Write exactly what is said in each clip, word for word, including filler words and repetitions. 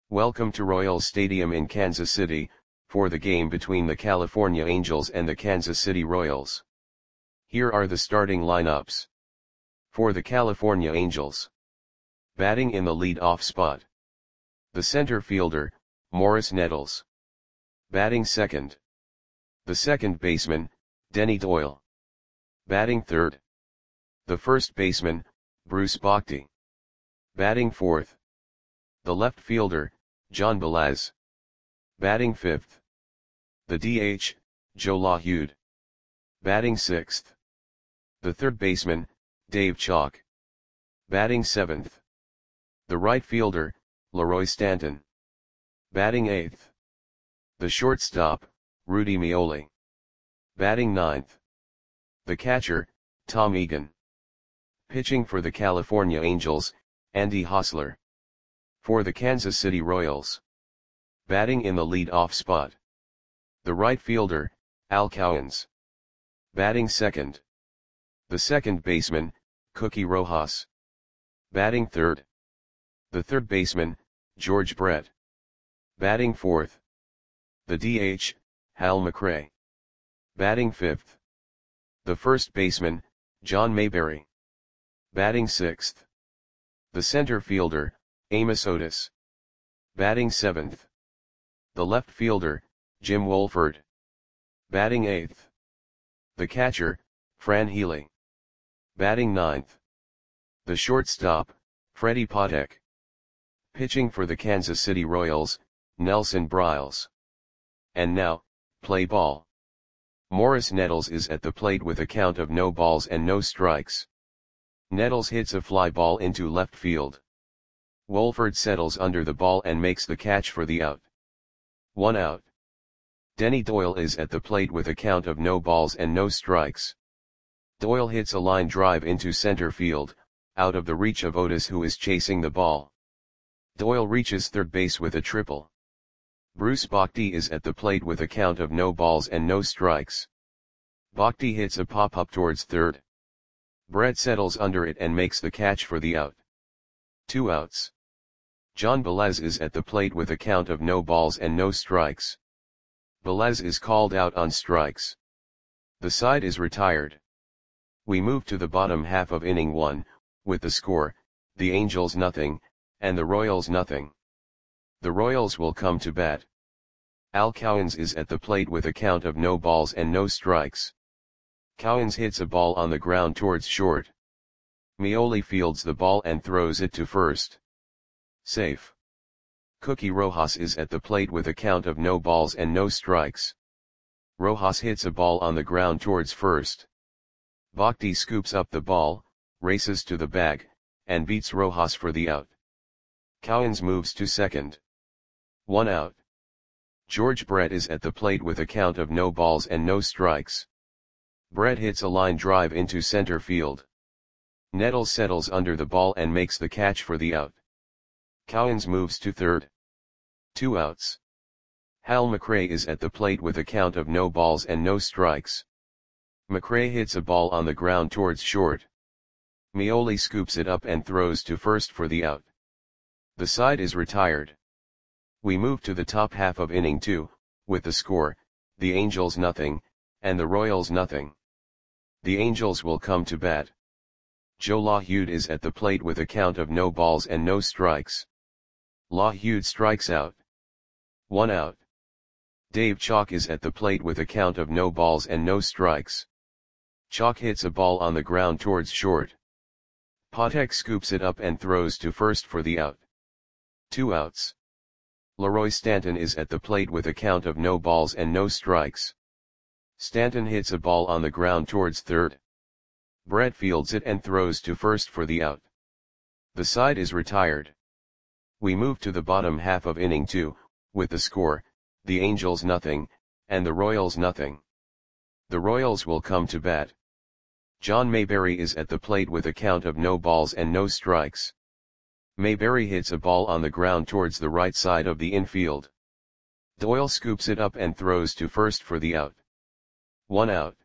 Welcome to Royals Stadium in Kansas City, for the game between the California Angels and the Kansas City Royals. Here are the starting lineups. For the California Angels. Batting in the lead-off spot. The center fielder, Morris Nettles. Batting second. The second baseman, Denny Doyle. Batting third. The first baseman, Bruce Bochy. Batting fourth. The left fielder, John Velez. Batting fifth. The D H, Joe LaHeude. Batting sixth. The third baseman, Dave Chalk. Batting seventh. The right fielder, Leroy Stanton. Batting eighth. The shortstop, Rudy Meoli. Batting ninth. The catcher, Tom Egan. Pitching for the California Angels, Andy Hosler. For the Kansas City Royals. Batting in the lead-off spot. The right fielder, Al Cowens. Batting second. The second baseman, Cookie Rojas. Batting third. The third baseman, George Brett. Batting fourth. The D H, Hal McRae. Batting fifth. The first baseman, John Mayberry. Batting sixth. The center fielder, Amos Otis. Batting seventh. The left fielder, Jim Wolford. Batting eighth. The catcher, Fran Healy. Batting ninth. The shortstop, Freddie Patek. Pitching for the Kansas City Royals, Nelson Briles. And now, play ball. Morris Nettles is at the plate with a count of no balls and no strikes. Nettles hits a fly ball into left field. Wolford settles under the ball and makes the catch for the out. One out. Denny Doyle is at the plate with a count of no balls and no strikes. Doyle hits a line drive into center field, out of the reach of Otis, who is chasing the ball. Doyle reaches third base with a triple. Bruce Bochy is at the plate with a count of no balls and no strikes. Bochy hits a pop-up towards third. Brett settles under it and makes the catch for the out. Two outs. John Velez is at the plate with a count of no balls and no strikes. Velez is called out on strikes. The side is retired. We move to the bottom half of inning one, with the score, the Angels nothing, and the Royals nothing. The Royals will come to bat. Al Cowens is at the plate with a count of no balls and no strikes. Cowens hits a ball on the ground towards short. Meoli fields the ball and throws it to first. Safe. Cookie Rojas is at the plate with a count of no balls and no strikes. Rojas hits a ball on the ground towards first. Bochy scoops up the ball, races to the bag, and beats Rojas for the out. Cowens moves to second. One out. George Brett is at the plate with a count of no balls and no strikes. Brett hits a line drive into center field. Nettles settles under the ball and makes the catch for the out. Cowens moves to third. Two outs. Hal McRae is at the plate with a count of no balls and no strikes. McRae hits a ball on the ground towards short. Meoli scoops it up and throws to first for the out. The side is retired. We move to the top half of inning two, with the score, the Angels nothing, and the Royals nothing. The Angels will come to bat. Joe LaHeude is at the plate with a count of no balls and no strikes. LaHeude strikes out. One out. Dave Chalk is at the plate with a count of no balls and no strikes. Chalk hits a ball on the ground towards short. Patek scoops it up and throws to first for the out. Two outs. Leroy Stanton is at the plate with a count of no balls and no strikes. Stanton hits a ball on the ground towards third. Brett fields it and throws to first for the out. The side is retired. We move to the bottom half of inning two, with the score, the Angels nothing, and the Royals nothing. The Royals will come to bat. John Mayberry is at the plate with a count of no balls and no strikes. Mayberry hits a ball on the ground towards the right side of the infield. Doyle scoops it up and throws to first for the out. One out.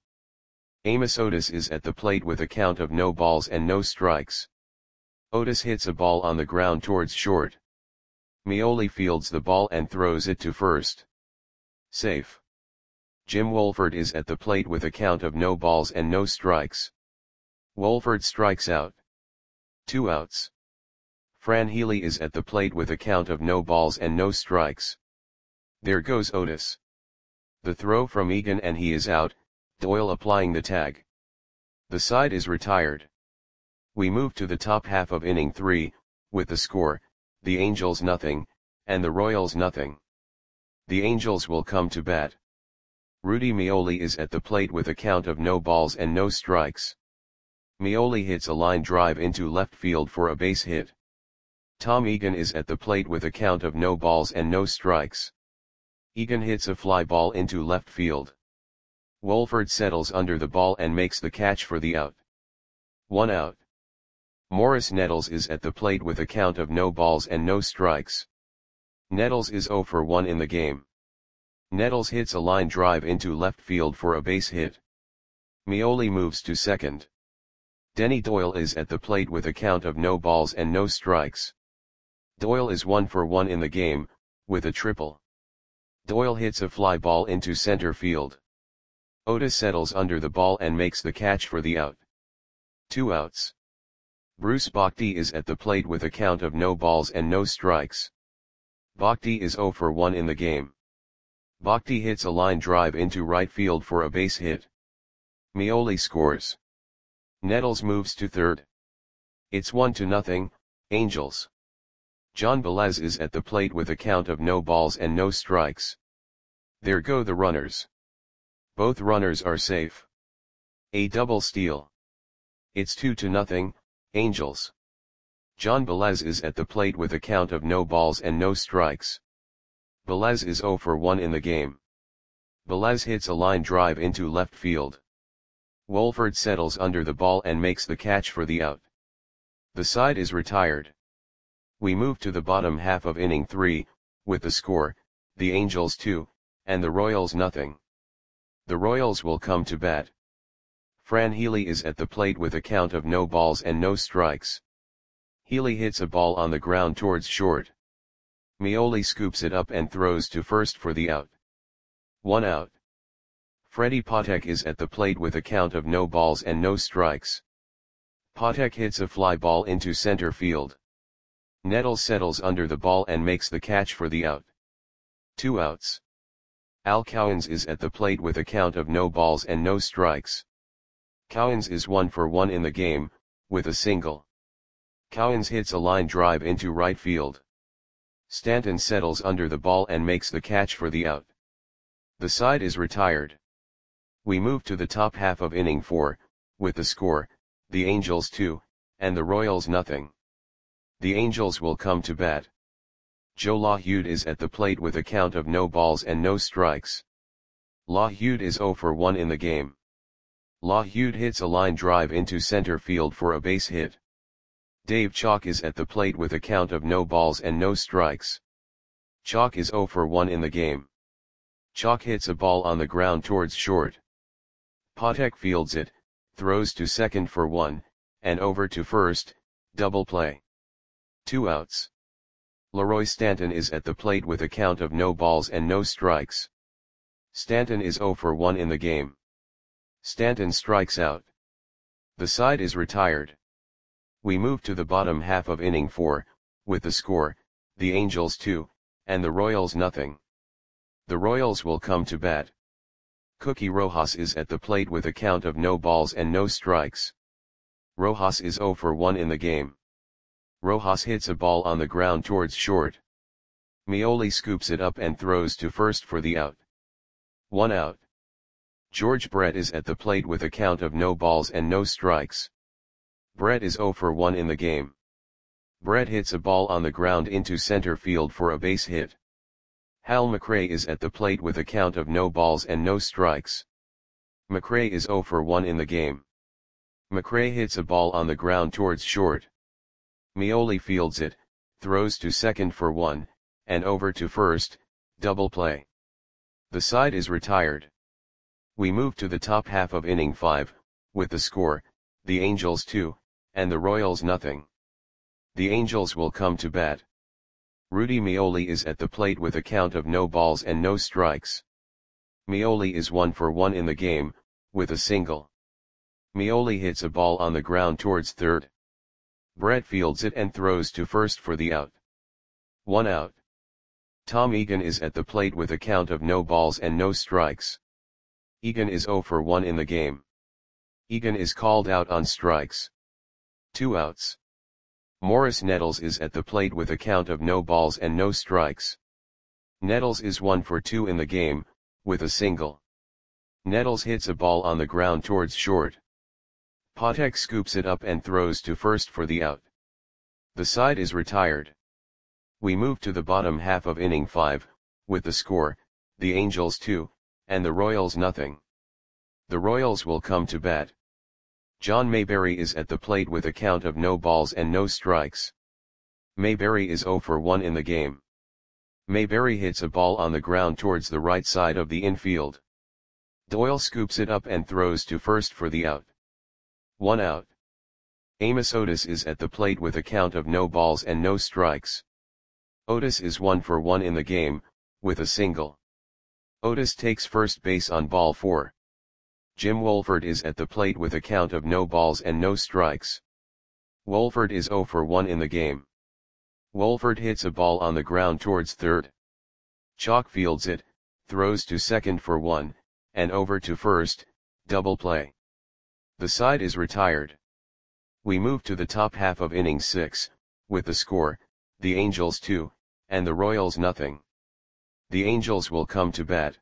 Amos Otis is at the plate with a count of no balls and no strikes. Otis hits a ball on the ground towards short. Meoli fields the ball and throws it to first. Safe. Jim Wolford is at the plate with a count of no balls and no strikes. Wolford strikes out. Two outs. Fran Healy is at the plate with a count of no balls and no strikes. There goes Otis. The throw from Egan and he is out, Doyle applying the tag. The side is retired. We move to the top half of inning three, with the score, the Angels nothing, and the Royals nothing. The Angels will come to bat. Rudy Meoli is at the plate with a count of no balls and no strikes. Meoli hits a line drive into left field for a base hit. Tom Egan is at the plate with a count of no balls and no strikes. Egan hits a fly ball into left field. Wolford settles under the ball and makes the catch for the out. One out. Morris Nettles is at the plate with a count of no balls and no strikes. Nettles is zero for one in the game. Nettles hits a line drive into left field for a base hit. Meoli moves to second. Denny Doyle is at the plate with a count of no balls and no strikes. Doyle is one for one in the game, with a triple. Doyle hits a fly ball into center field. Otis settles under the ball and makes the catch for the out. Two outs. Bruce Bhakdi is at the plate with a count of no balls and no strikes. Bhakdi is zero for one in the game. Bhakdi hits a line drive into right field for a base hit. Meoli scores. Nettles moves to third. It's one to nothing, Angels. John Velez is at the plate with a count of no balls and no strikes. There go the runners. Both runners are safe. A double steal. It's two to nothing, Angels. John Velez is at the plate with a count of no balls and no strikes. Velez is zero for one in the game. Velez hits a line drive into left field. Wolford settles under the ball and makes the catch for the out. The side is retired. We move to the bottom half of inning three, with the score, the Angels two, and the Royals nothing. The Royals will come to bat. Fran Healy is at the plate with a count of no balls and no strikes. Healy hits a ball on the ground towards short. Meoli scoops it up and throws to first for the out. One out. Freddie Patek is at the plate with a count of no balls and no strikes. Patek hits a fly ball into center field. Nettles settles under the ball and makes the catch for the out. Two outs. Al Cowens is at the plate with a count of no balls and no strikes. Cowens is one for one in the game, with a single. Cowens hits a line drive into right field. Stanton settles under the ball and makes the catch for the out. The side is retired. We move to the top half of inning four, with the score, the Angels two, and the Royals nothing. The Angels will come to bat. Joe LaHude is at the plate with a count of no balls and no strikes. LaHude is zero for one in the game. LaHude hits a line drive into center field for a base hit. Dave Chalk is at the plate with a count of no balls and no strikes. Chalk is zero for one in the game. Chalk hits a ball on the ground towards short. Patek fields it, throws to second for one, and over to first, double play. Two outs. Leroy Stanton is at the plate with a count of no balls and no strikes. Stanton is zero for one in the game. Stanton strikes out. The side is retired. We move to the bottom half of inning four, with the score, the Angels two, and the Royals nothing. The Royals will come to bat. Cookie Rojas is at the plate with a count of no balls and no strikes. Rojas is zero for one in the game. Rojas hits a ball on the ground towards short. Meoli scoops it up and throws to first for the out. One out. George Brett is at the plate with a count of no balls and no strikes. Brett is zero for one in the game. Brett hits a ball on the ground into center field for a base hit. Hal McRae is at the plate with a count of no balls and no strikes. McRae is zero for one in the game. McRae hits a ball on the ground towards short. Meoli fields it, throws to second for one, and over to first, double play. The side is retired. We move to the top half of inning five, with the score, the Angels two, and the Royals nothing. The Angels will come to bat. Rudy Meoli is at the plate with a count of no balls and no strikes. Meoli is one for one in the game, with a single. Meoli hits a ball on the ground towards third. Brett fields it and throws to first for the out. One out. Tom Egan is at the plate with a count of no balls and no strikes. Egan is zero for one in the game. Egan is called out on strikes. Two outs. Morris Nettles is at the plate with a count of no balls and no strikes. Nettles is one for two in the game, with a single. Nettles hits a ball on the ground towards short. Patek scoops it up and throws to first for the out. The side is retired. We move to the bottom half of inning five, with the score, the Angels two, and the Royals nothing. The Royals will come to bat. John Mayberry is at the plate with a count of no balls and no strikes. Mayberry is zero for one in the game. Mayberry hits a ball on the ground towards the right side of the infield. Doyle scoops it up and throws to first for the out. One out. Amos Otis is at the plate with a count of no balls and no strikes. Otis is one for one in the game, with a single. Otis takes first base on ball four. Jim Wolford is at the plate with a count of no balls and no strikes. Wolford is zero for one in the game. Wolford hits a ball on the ground towards third. Chalk fields it, throws to second for one, and over to first, double play. The side is retired. We move to the top half of inning six, with the score, the Angels two, and the Royals nothing. The Angels will come to bat.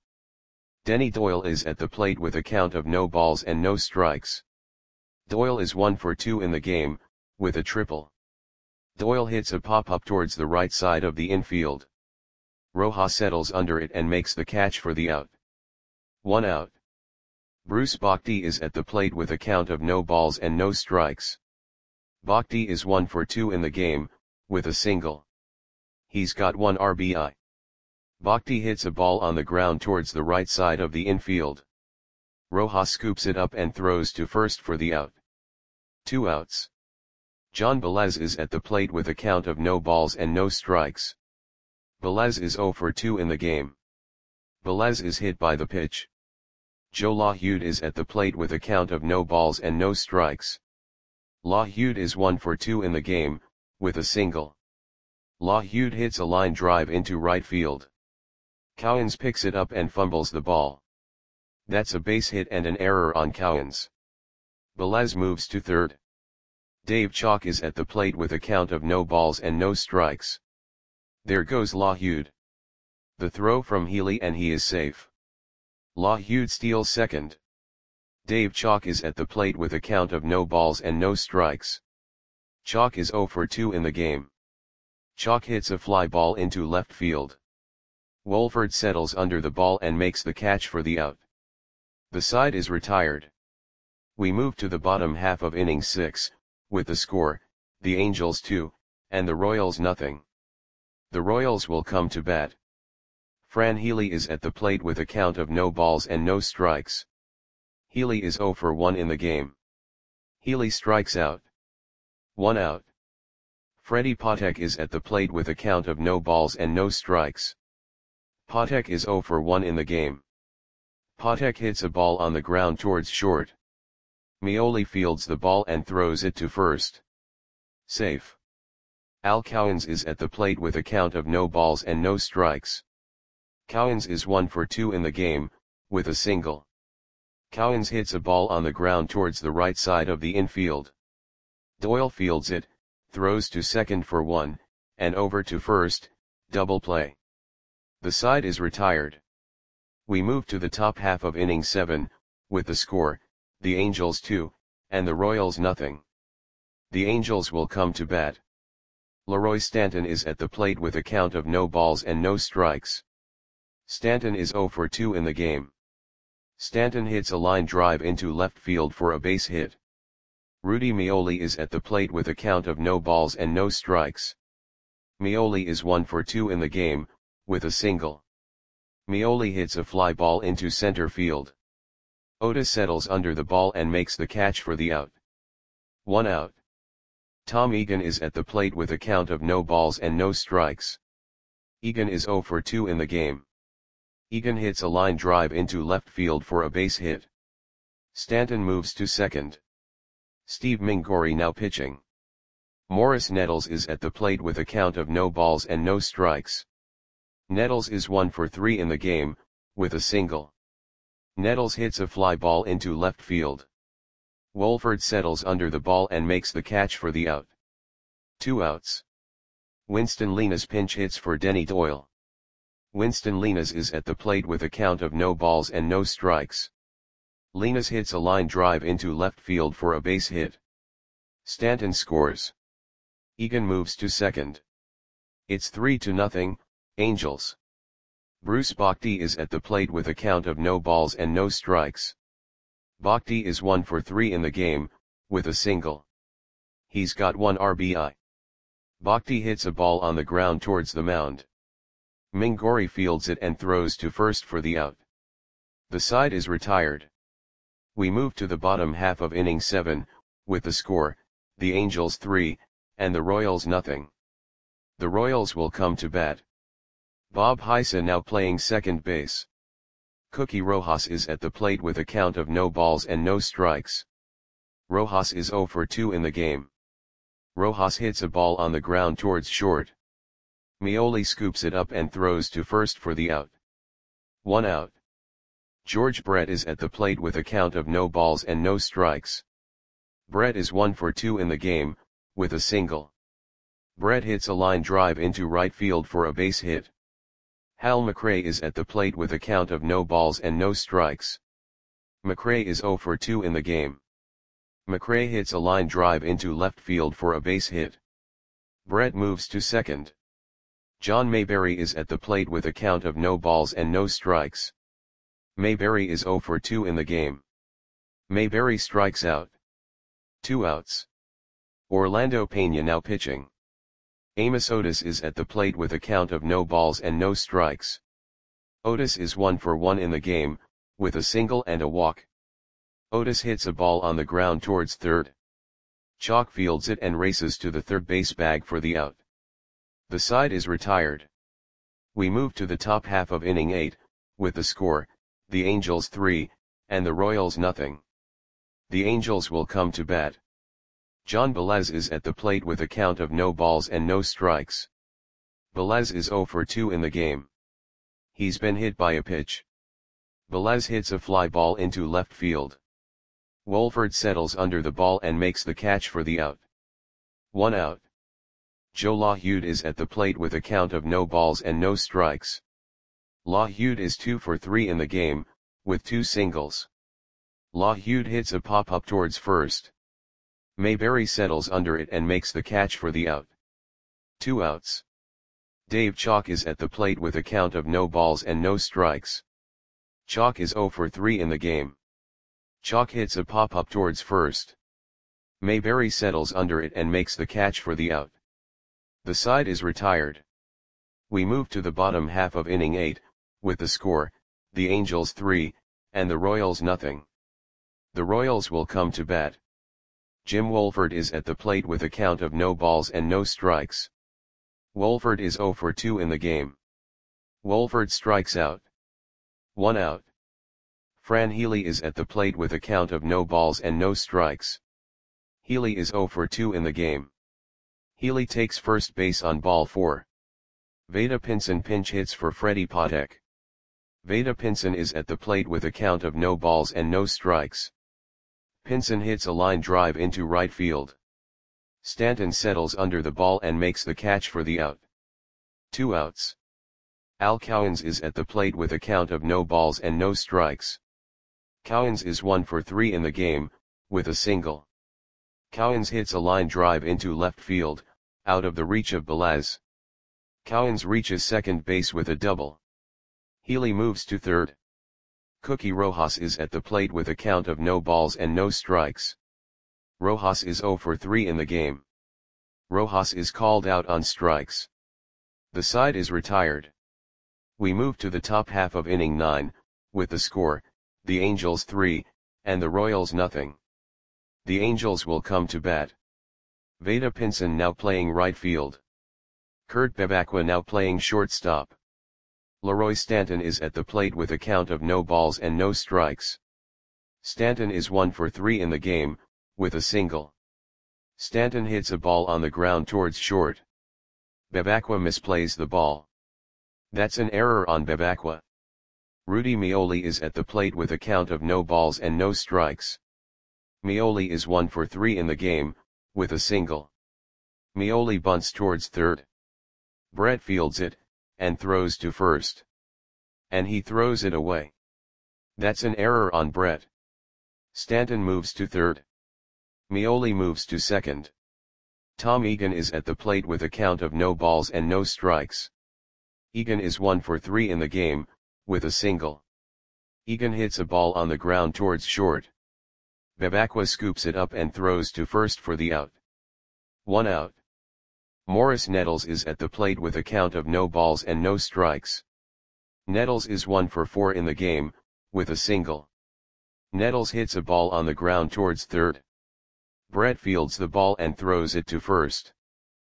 Denny Doyle is at the plate with a count of no balls and no strikes. Doyle is one for two in the game, with a triple. Doyle hits a pop-up towards the right side of the infield. Rojas settles under it and makes the catch for the out. One out. Bruce Bhakdi is at the plate with a count of no balls and no strikes. Bhakdi is one for two in the game, with a single. He's got one R B I. Bhakdi hits a ball on the ground towards the right side of the infield. Rojas scoops it up and throws to first for the out. Two outs. John Velez is at the plate with a count of no balls and no strikes. Velez is zero for two in the game. Velez is hit by the pitch. Joe LaHude is at the plate with a count of no balls and no strikes. LaHude is one for two in the game, with a single. LaHude hits a line drive into right field. Cowens picks it up and fumbles the ball. That's a base hit and an error on Cowens. Velez moves to third. Dave Chalk is at the plate with a count of no balls and no strikes. There goes LaHude. The throw from Healy and he is safe. LaHude steals second. Dave Chalk is at the plate with a count of no balls and no strikes. Chalk is zero for two in the game. Chalk hits a fly ball into left field. Wolford settles under the ball and makes the catch for the out. The side is retired. We move to the bottom half of inning six, with the score, the Angels two, and the Royals nothing. The Royals will come to bat. Fran Healy is at the plate with a count of no balls and no strikes. Healy is zero for one in the game. Healy strikes out. One out. Freddie Patek is at the plate with a count of no balls and no strikes. Patek is zero for one in the game. Patek hits a ball on the ground towards short. Meoli fields the ball and throws it to first. Safe. Al Cowens is at the plate with a count of no balls and no strikes. Cowens is one for two in the game, with a single. Cowens hits a ball on the ground towards the right side of the infield. Doyle fields it, throws to second for one, and over to first, double play. The side is retired. We move to the top half of inning seven, with the score, the Angels two, and the Royals nothing. The Angels will come to bat. Leroy Stanton is at the plate with a count of no balls and no strikes. Stanton is zero for two in the game. Stanton hits a line drive into left field for a base hit. Rudy Meoli is at the plate with a count of no balls and no strikes. Meoli is one for two in the game, with a single. Meoli hits a fly ball into center field. Otis settles under the ball and makes the catch for the out. One out. Tom Egan is at the plate with a count of no balls and no strikes. Egan is zero for two in the game. Egan hits a line drive into left field for a base hit. Stanton moves to second. Steve Mingori now pitching. Morris Nettles is at the plate with a count of no balls and no strikes. Nettles is one for three in the game, with a single. Nettles hits a fly ball into left field. Wolford settles under the ball and makes the catch for the out. Two outs. Winston Linas pinch hits for Denny Doyle. Winston Linas is at the plate with a count of no balls and no strikes. Linas hits a line drive into left field for a base hit. Stanton scores. Egan moves to second. It's three to nothing, Angels. Bruce Bhakti is at the plate with a count of no balls and no strikes. Bhakti is one for three in the game, with a single. He's got one R B I. Bhakti hits a ball on the ground towards the mound. Mingori fields it and throws to first for the out. The side is retired. We move to the bottom half of inning seven, with the score, the Angels three, and the Royals nothing. The Royals will come to bat. Bob Heisa now playing second base. Cookie Rojas is at the plate with a count of no balls and no strikes. Rojas is zero for two in the game. Rojas hits a ball on the ground towards short. Meoli scoops it up and throws to first for the out. One out. George Brett is at the plate with a count of no balls and no strikes. Brett is one for two in the game, with a single. Brett hits a line drive into right field for a base hit. Hal McRae is at the plate with a count of no balls and no strikes. McRae is zero for two in the game. McRae hits a line drive into left field for a base hit. Brett moves to second. John Mayberry is at the plate with a count of no balls and no strikes. Mayberry is zero for two in the game. Mayberry strikes out. Two outs. Orlando Pena now pitching. Amos Otis is at the plate with a count of no balls and no strikes. Otis is one for one in the game, with a single and a walk. Otis hits a ball on the ground towards third. Chalk fields it and races to the third base bag for the out. The side is retired. We move to the top half of inning eight, with the score, the Angels three, and the Royals nothing. The Angels will come to bat. John Velez is at the plate with a count of no balls and no strikes. Velez is zero for two in the game. He's been hit by a pitch. Velez hits a fly ball into left field. Wolford settles under the ball and makes the catch for the out. One out. Joe LaHude is at the plate with a count of no balls and no strikes. LaHude is two for three in the game, with two singles. LaHude hits a pop-up towards first. Mayberry settles under it and makes the catch for the out. Two outs. Dave Chalk is at the plate with a count of no balls and no strikes. Chalk is zero for three in the game. Chalk hits a pop-up towards first. Mayberry settles under it and makes the catch for the out. The side is retired. We move to the bottom half of inning eight, with the score, the Angels three, and the Royals nothing. The Royals will come to bat. Jim Wolford is at the plate with a count of no balls and no strikes. Wolford is zero for two in the game. Wolford strikes out. One out. Fran Healy is at the plate with a count of no balls and no strikes. Healy is zero for two in the game. Healy takes first base on ball four. Veda Pinson pinch hits for Freddie Patek. Veda Pinson is at the plate with a count of no balls and no strikes. Pinson hits a line drive into right field. Stanton settles under the ball and makes the catch for the out. Two outs. Al Cowens is at the plate with a count of no balls and no strikes. Cowens is one for three in the game, with a single. Cowens hits a line drive into left field, out of the reach of Velez. Cowens reaches second base with a double. Healy moves to third. Cookie Rojas is at the plate with a count of no balls and no strikes. Rojas is zero for three in the game. Rojas is called out on strikes. The side is retired. We move to the top half of inning nine, with the score, the Angels three, and the Royals nothing. The Angels will come to bat. Veda Pinson now playing right field. Kurt Bevacqua now playing shortstop. Leroy Stanton is at the plate with a count of no balls and no strikes. Stanton is one for three in the game, with a single. Stanton hits a ball on the ground towards short. Bevacqua misplays the ball. That's an error on Bevacqua. Rudy Meoli is at the plate with a count of no balls and no strikes. Meoli is one for three in the game, with a single. Meoli bunts towards third. Brett fields it, and throws to first. And he throws it away. That's an error on Brett. Stanton moves to third. Meoli moves to second. Tom Egan is at the plate with a count of no balls and no strikes. Egan is one for three in the game, with a single. Egan hits a ball on the ground towards short. Bevacqua scoops it up and throws to first for the out. One out. Morris Nettles is at the plate with a count of no balls and no strikes. Nettles is one for four in the game, with a single. Nettles hits a ball on the ground towards third. Brett fields the ball and throws it to first.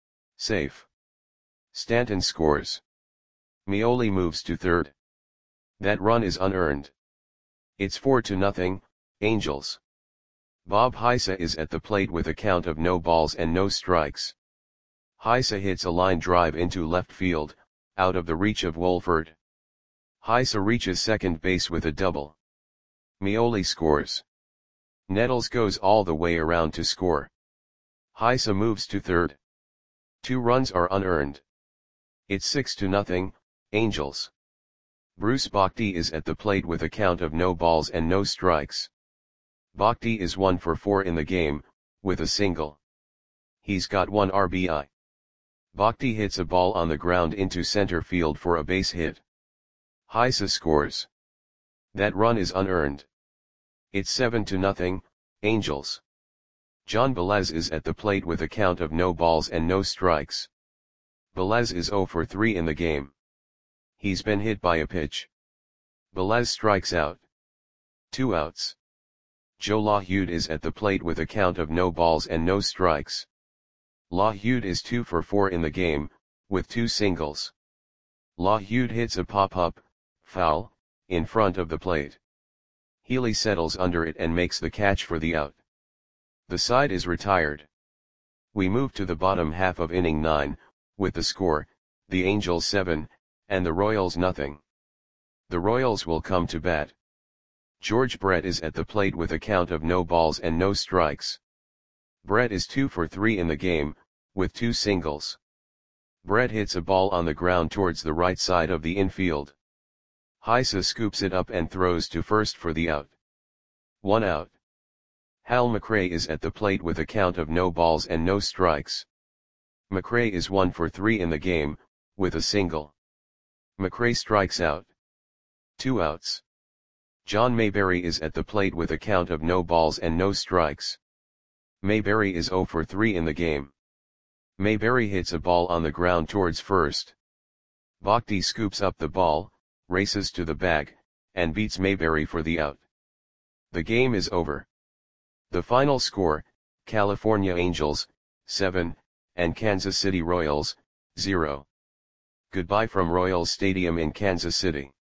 Safe. Stanton scores. Meoli moves to third. That run is unearned. It's four to nothing, Angels. Bob Heisa is at the plate with a count of no balls and no strikes. Heisa hits a line drive into left field, out of the reach of Wolford. Heisa reaches second base with a double. Meoli scores. Nettles goes all the way around to score. Heisa moves to third. Two runs are unearned. It's six to nothing, Angels. Bruce Bochy is at the plate with a count of no balls and no strikes. Bochy is one for four in the game, with a single. He's got one R B I. Bochy hits a ball on the ground into center field for a base hit. Heisa scores. That run is unearned. It's seven to nothing, Angels. John Velez is at the plate with a count of no balls and no strikes. Velez is zero for three in the game. He's been hit by a pitch. Velez strikes out. Two outs. Joe LaHude is at the plate with a count of no balls and no strikes. LaHude is two for four in the game, with two singles. LaHude hits a pop-up, foul, in front of the plate. Healy settles under it and makes the catch for the out. The side is retired. We move to the bottom half of inning nine, with the score, the Angels seven, and the Royals nothing. The Royals will come to bat. George Brett is at the plate with a count of no balls and no strikes. Brett is two for three in the game, with two singles. Brett hits a ball on the ground towards the right side of the infield. Heisa scoops it up and throws to first for the out. One out. Hal McRae is at the plate with a count of no balls and no strikes. McRae is one for three in the game, with a single. McRae strikes out. Two outs. John Mayberry is at the plate with a count of no balls and no strikes. Mayberry is zero for three in the game. Mayberry hits a ball on the ground towards first. Bochy scoops up the ball, races to the bag, and beats Mayberry for the out. The game is over. The final score, California Angels, seven, and Kansas City Royals, zero. Goodbye from Royals Stadium in Kansas City.